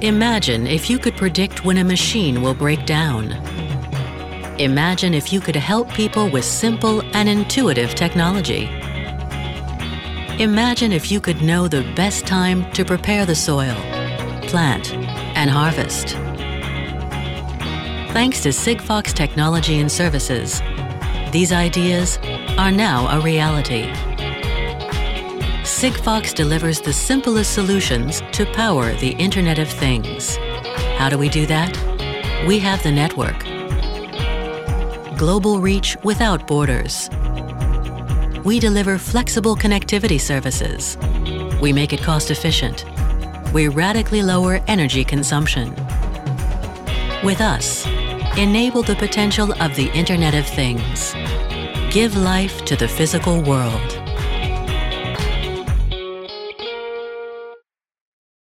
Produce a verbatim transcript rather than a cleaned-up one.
Imagine if you could predict when a machine will break down. Imagine if you could help people with simple and intuitive technology. Imagine if you could know the best time to prepare the soil, plant, and harvest. Thanks to Sigfox Technology and Services, these ideas are now a reality. Sigfox delivers the simplest solutions to power the Internet of Things. How do we do that? We have the network. Global reach without borders. We deliver flexible connectivity services. We make it cost-efficient. We radically lower energy consumption. With us, enable the potential of the Internet of Things. Give life to the physical world.